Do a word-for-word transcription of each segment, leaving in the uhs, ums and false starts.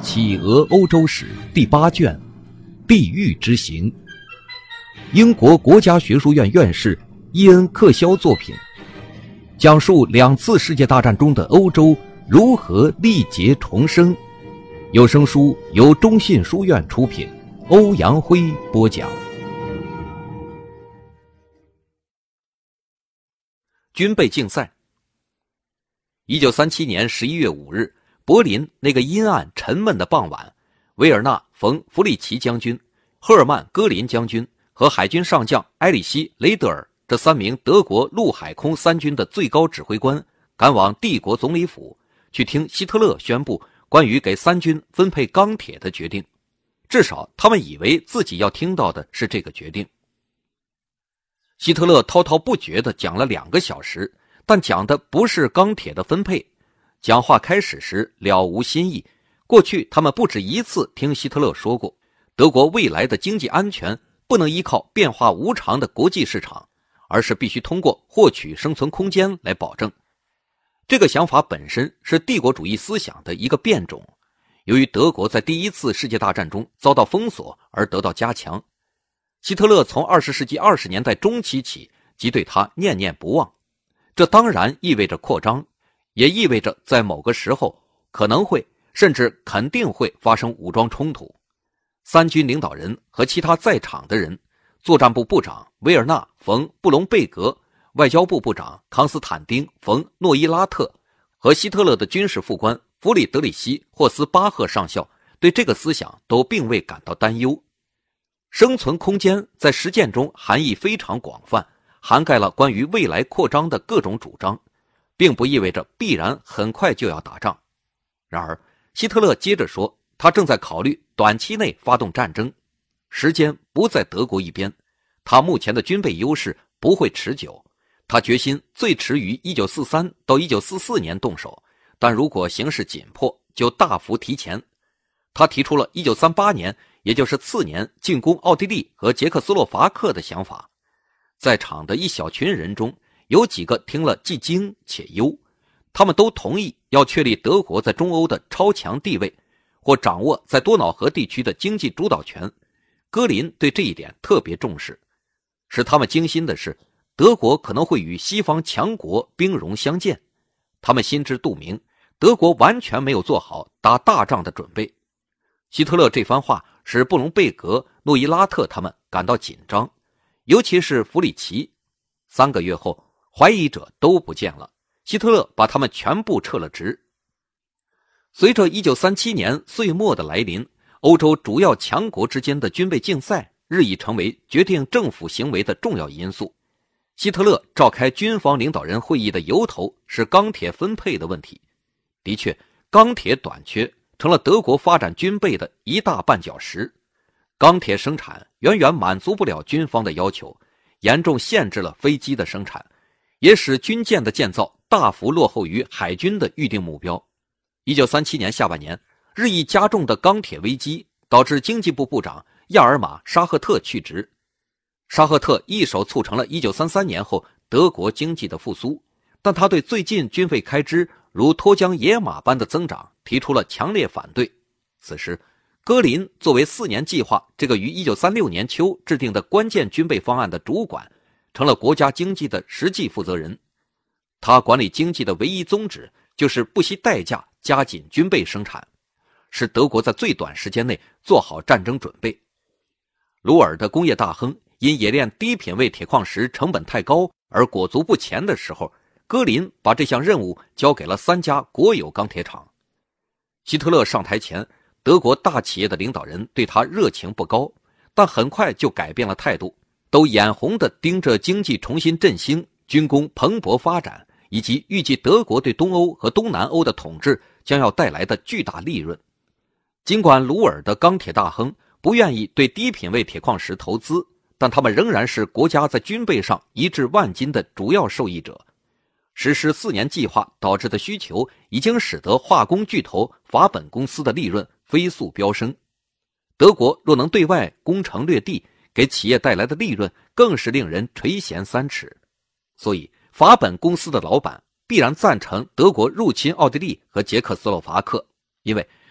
企鹅欧洲史第八卷，地狱之行。英国国家学术院院士伊恩·克肖作品，讲述两次世界大战中的欧洲如何历劫重生。有声书由中信书院出品，欧阳辉播讲。军备竞赛。一九三七年十一月五日，柏林那个阴暗沉闷的傍晚，维尔纳·冯·弗里奇将军、赫尔曼·戈林将军和海军上将埃里希·雷德尔这三名德国陆海空三军的最高指挥官赶往帝国总理府，去听希特勒宣布关于给三军分配钢铁的决定。至少他们以为自己要听到的是这个决定。希特勒滔滔不绝地讲了两个小时，但讲的不是钢铁的分配。讲话开始时了无新意，过去他们不止一次听希特勒说过，德国未来的经济安全不能依靠变化无常的国际市场，而是必须通过获取生存空间来保证。这个想法本身是帝国主义思想的一个变种，由于德国在第一次世界大战中遭到封锁而得到加强。希特勒从二十世纪二十年代中期起即对他念念不忘，这当然意味着扩张，也意味着在某个时候可能会甚至肯定会发生武装冲突。三军领导人和其他在场的人，作战部部长维尔纳·冯·布隆贝格，外交部部长康斯坦丁·冯·诺伊拉特和希特勒的军事副官弗里德里希·霍斯巴赫上校对这个思想都并未感到担忧。生存空间在实践中含义非常广泛，涵盖了关于未来扩张的各种主张，并不意味着必然很快就要打仗。然而希特勒接着说，他正在考虑短期内发动战争，时间不在德国一边，他目前的军备优势不会持久，他决心最迟于一九四三到一九四四年动手，但如果形势紧迫就大幅提前。他提出了一九三八年，也就是次年进攻奥地利和捷克斯洛伐克的想法。在场的一小群人中，有几个听了既惊且忧，他们都同意要确立德国在中欧的超强地位，或掌握在多瑙河地区的经济主导权。戈林对这一点特别重视。使他们惊心的是，德国可能会与西方强国兵戎相见。他们心知肚明，德国完全没有做好打大仗的准备。希特勒这番话使布隆贝格、诺伊拉特他们感到紧张，尤其是弗里奇。三个月后，怀疑者都不见了，希特勒把他们全部撤了职。随着一九三七年岁末的来临，欧洲主要强国之间的军备竞赛日益成为决定政府行为的重要因素。希特勒召开军方领导人会议的由头是钢铁分配的问题。的确，钢铁短缺成了德国发展军备的一大绊脚石。钢铁生产远远满足不了军方的要求，严重限制了飞机的生产，也使军舰的建造大幅落后于海军的预定目标。一九三七年下半年，日益加重的钢铁危机导致经济部部长亚尔马·沙赫特去职。沙赫特一手促成了一九三三年后德国经济的复苏，但他对最近军费开支如脱缰野马般的增长提出了强烈反对。此时戈林作为四年计划这个于一九三六年秋制定的关键军备方案的主管，成了国家经济的实际负责人。他管理经济的唯一宗旨就是不惜代价加紧军备生产，使德国在最短时间内做好战争准备。鲁尔的工业大亨因冶炼低品位铁矿石成本太高而裹足不前的时候，戈林把这项任务交给了三家国有钢铁厂。希特勒上台前，德国大企业的领导人对他热情不高，但很快就改变了态度，都眼红地盯着经济重新振兴、军工蓬勃发展，以及预计德国对东欧和东南欧的统治将要带来的巨大利润。尽管鲁尔的钢铁大亨不愿意对低品位铁矿石投资，但他们仍然是国家在军备上一掷万金的主要受益者。实施四年计划导致的需求已经使得化工巨头法本公司的利润飞速飙升。德国若能对外攻城略地，给企业带来的利润更是令人垂涎三尺。所以法本公司的老板必然赞成德国入侵奥地利和捷克斯洛伐克，因为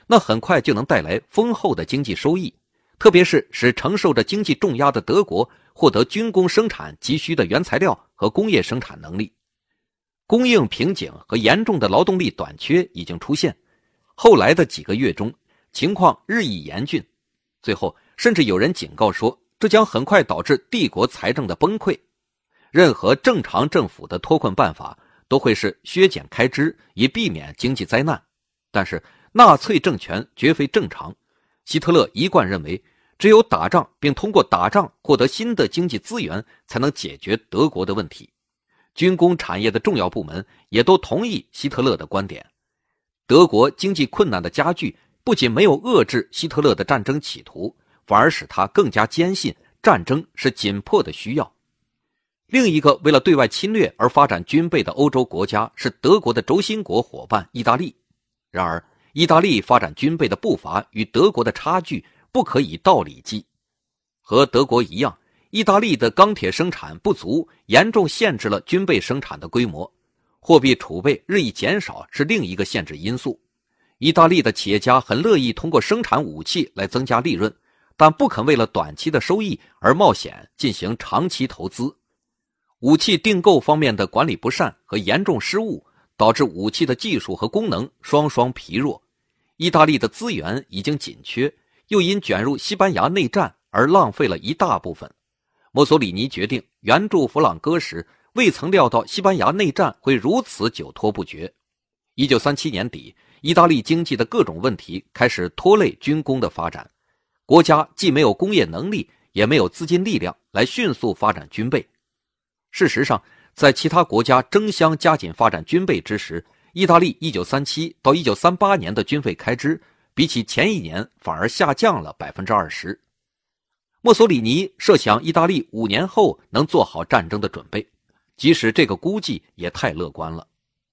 那很快就能带来丰厚的经济收益，特别是使承受着经济重压的德国获得军工生产急需的原材料和工业生产能力。供应瓶颈和严重的劳动力短缺已经出现，后来的几个月中，情况日益严峻，最后甚至有人警告说，这将很快导致帝国财政的崩溃。任何正常政府的脱困办法都会是削减开支，以避免经济灾难。但是纳粹政权绝非正常，希特勒一贯认为，只有打仗并通过打仗获得新的经济资源，才能解决德国的问题。军工产业的重要部门也都同意希特勒的观点。德国经济困难的加剧，不仅没有遏制希特勒的战争企图，反而使他更加坚信战争是紧迫的需要。另一个为了对外侵略而发展军备的欧洲国家是德国的轴心国伙伴意大利。然而，意大利发展军备的步伐与德国的差距不可以道理计。和德国一样，意大利的钢铁生产不足，严重限制了军备生产的规模。货币储备日益减少是另一个限制因素。意大利的企业家很乐意通过生产武器来增加利润，但不肯为了短期的收益而冒险进行长期投资。武器订购方面的管理不善和严重失误，导致武器的技术和功能双双疲弱。意大利的资源已经紧缺，又因卷入西班牙内战而浪费了一大部分。墨索里尼决定援助弗朗哥时，未曾料到西班牙内战会如此久拖不决。一九三七年底，意大利经济的各种问题开始拖累军工的发展，国家既没有工业能力，也没有资金力量来迅速发展军备。事实上，在其他国家争相加紧发展军备之时，意大利一九三七到一九三八年的军费开支比起前一年反而下降了 百分之二十。 墨索里尼设想意大利五年后能做好战争的准备，即使这个估计也太乐观了。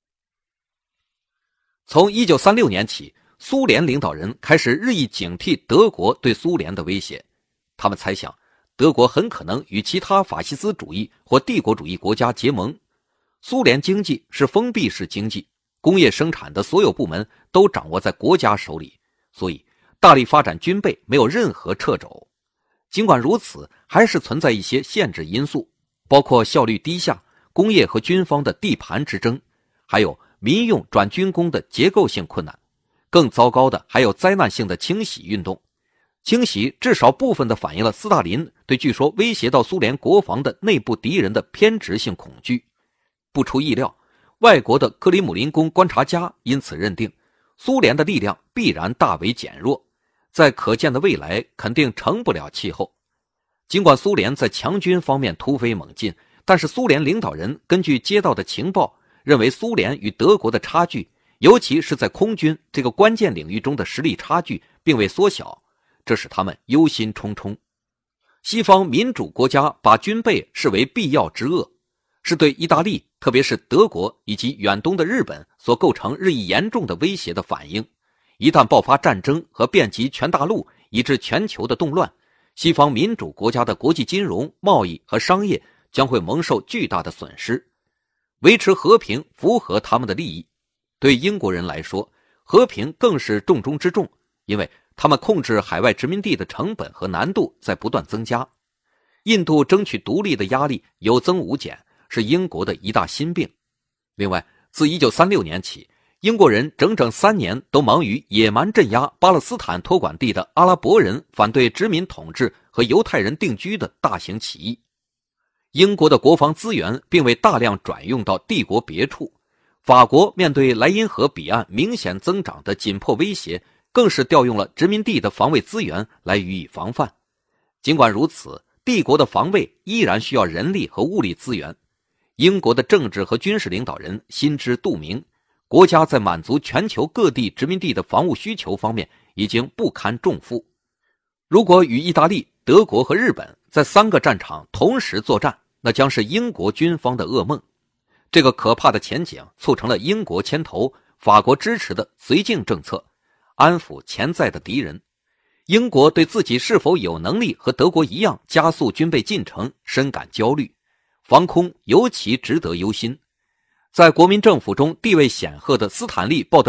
从一九三六年起，苏联领导人开始日益警惕德国对苏联的威胁，他们猜想德国很可能与其他法西斯主义或帝国主义国家结盟。苏联经济是封闭式经济，工业生产的所有部门都掌握在国家手里，所以大力发展军备没有任何掣肘。尽管如此，还是存在一些限制因素，包括效率低下、工业和军方的地盘之争，还有民用转军工的结构性困难。更糟糕的还有灾难性的清洗运动。清洗至少部分地反映了斯大林对据说威胁到苏联国防的内部敌人的偏执性恐惧。不出意料，外国的克里姆林宫观察家因此认定，苏联的力量必然大为减弱，在可见的未来肯定成不了气候。尽管苏联在强军方面突飞猛进，但是苏联领导人根据接到的情报，认为苏联与德国的差距，尤其是在空军这个关键领域中的实力差距并未缩小，这使他们忧心忡忡。西方民主国家把军备视为必要之恶，是对意大利，特别是德国以及远东的日本所构成日益严重的威胁的反应。一旦爆发战争和遍及全大陆以致全球的动乱，西方民主国家的国际金融、贸易和商业将会蒙受巨大的损失。维持和平符合他们的利益，对英国人来说，和平更是重中之重，因为他们控制海外殖民地的成本和难度在不断增加。印度争取独立的压力有增无减，是英国的一大心病。另外，自一九三六年起，英国人整整三年都忙于野蛮镇压巴勒斯坦托管地的阿拉伯人反对殖民统治和犹太人定居的大型起义。英国的国防资源并未大量转用到帝国别处，法国面对莱茵河彼岸明显增长的紧迫威胁，更是调用了殖民地的防卫资源来予以防范。尽管如此，帝国的防卫依然需要人力和物力资源。英国的政治和军事领导人心知肚明，国家在满足全球各地殖民地的防务需求方面已经不堪重负。如果与意大利、德国和日本在三个战场同时作战，那将是英国军方的噩梦。这个可怕的前景促成了英国牵头、法国支持的绥靖政策，安抚潜在的敌人。英国对自己是否有能力和德国一样加速军备进程深感焦虑，防空尤其值得忧心。在国民政府中地位显赫的斯坦利·鲍德温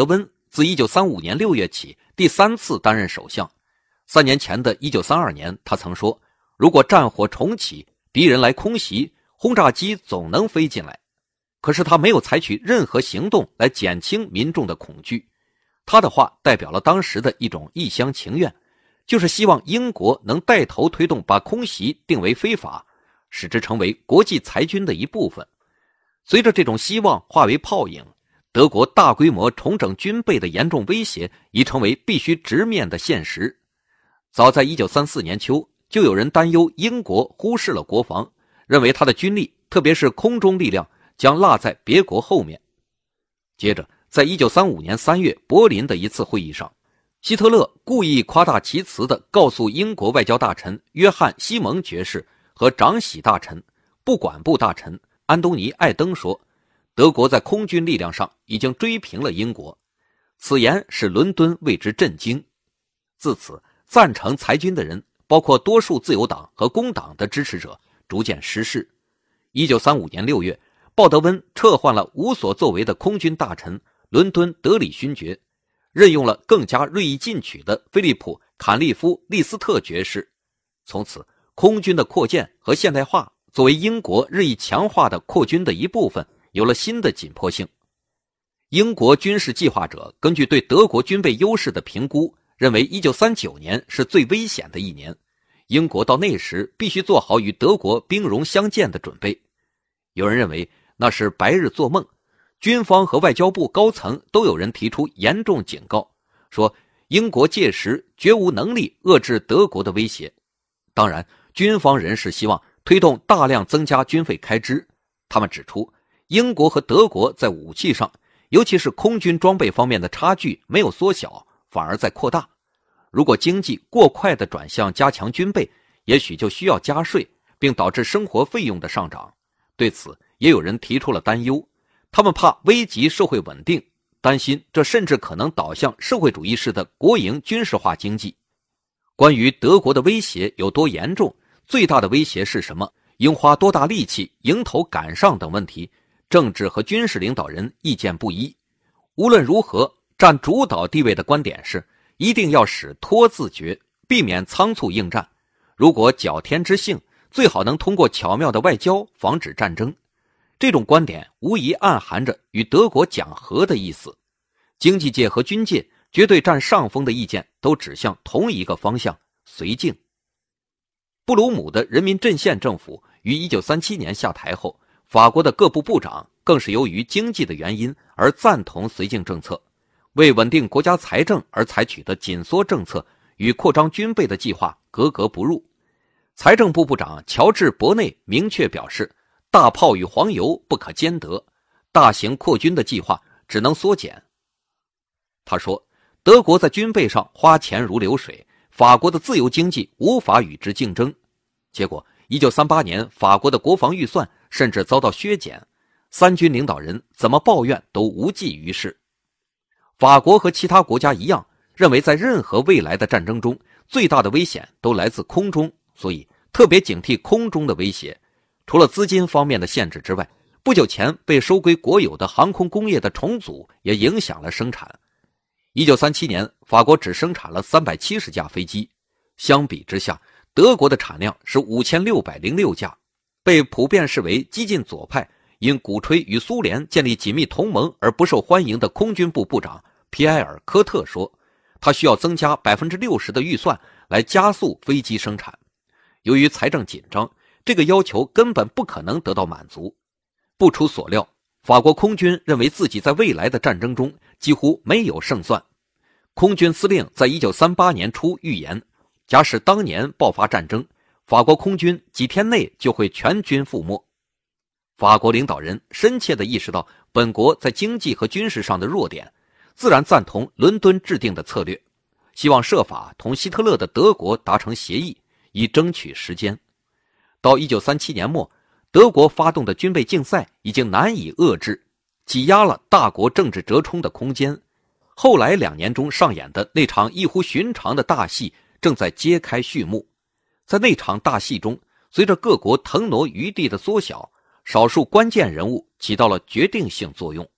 自一九三五年六月起第三次担任首相。三年前的一九三二年，他曾说，如果战火重启，敌人来空袭，轰炸机总能飞进来。可是他没有采取任何行动来减轻民众的恐惧。他的话代表了当时的一种一厢情愿，就是希望英国能带头推动把空袭定为非法，使之成为国际裁军的一部分。随着这种希望化为泡影，德国大规模重整军备的严重威胁已成为必须直面的现实。早在一九三四年秋，就有人担忧英国忽视了国防，认为他的军力，特别是空中力量，将落在别国后面。接着，在一九三五年三月柏林的一次会议上，希特勒故意夸大其词地告诉英国外交大臣约翰·西蒙爵士和长喜大臣、不管部大臣安东尼·艾登说，德国在空军力量上已经追平了英国。此言使伦敦为之震惊。自此，赞成裁军的人，包括多数自由党和工党的支持者，逐渐失势。一九三五年六月，鲍德温撤换了无所作为的空军大臣伦敦德里勋爵，任用了更加锐意进取的菲利普·坎利夫·利斯特爵士。从此，空军的扩建和现代化作为英国日益强化的扩军的一部分，有了新的紧迫性。英国军事计划者根据对德国军备优势的评估，认为一九三九年是最危险的一年，英国到那时必须做好与德国兵戎相见的准备。有人认为那是白日做梦，军方和外交部高层都有人提出严重警告，说英国届时绝无能力遏制德国的威胁。当然，军方人士希望推动大量增加军费开支。他们指出，英国和德国在武器上，尤其是空军装备方面的差距没有缩小，反而在扩大。如果经济过快地转向加强军备，也许就需要加税，并导致生活费用的上涨。对此，也有人提出了担忧，他们怕危及社会稳定，担心这甚至可能导向社会主义式的国营军事化经济。关于德国的威胁有多严重，最大的威胁是什么，应花多大力气迎头赶上等问题，政治和军事领导人意见不一。无论如何，占主导地位的观点是一定要使拖字诀，避免仓促应战。如果矫天之幸，最好能通过巧妙的外交防止战争。这种观点无疑暗含着与德国讲和的意思。经济界和军界绝对占上风的意见都指向同一个方向，绥靖。布鲁姆的人民阵线政府于一九三七年下台后，法国的各部部长更是由于经济的原因而赞同绥靖政策。为稳定国家财政而采取的紧缩政策与扩张军备的计划格格不入。财政部部长乔治·伯内明确表示，大炮与黄油不可兼得，大型扩军的计划只能缩减。他说，德国在军备上花钱如流水，法国的自由经济无法与之竞争。结果一九三八年法国的国防预算甚至遭到削减，三军领导人怎么抱怨都无济于事。法国和其他国家一样，认为在任何未来的战争中，最大的危险都来自空中，所以特别警惕空中的威胁。除了资金方面的限制之外，不久前被收归国有的航空工业的重组也影响了生产。一九三七年，法国只生产了三百七十架飞机，相比之下，德国的产量是五千六百零六架。被普遍视为激进左派，因鼓吹与苏联建立紧密同盟而不受欢迎的空军部部长皮埃尔·科特说，他需要增加 百分之六十 的预算来加速飞机生产。由于财政紧张，这个要求根本不可能得到满足。不出所料，法国空军认为自己在未来的战争中几乎没有胜算。空军司令在一九三八年初预言，假使当年爆发战争，法国空军几天内就会全军覆没。法国领导人深切地意识到本国在经济和军事上的弱点，自然赞同伦敦制定的策略，希望设法同希特勒的德国达成协议，以争取时间。到一九三七年末，德国发动的军备竞赛已经难以遏制，挤压了大国政治折冲的空间。后来两年中上演的那场异乎寻常的大戏正在揭开序幕。在那场大戏中，随着各国腾挪余地的缩小，少数关键人物起到了决定性作用。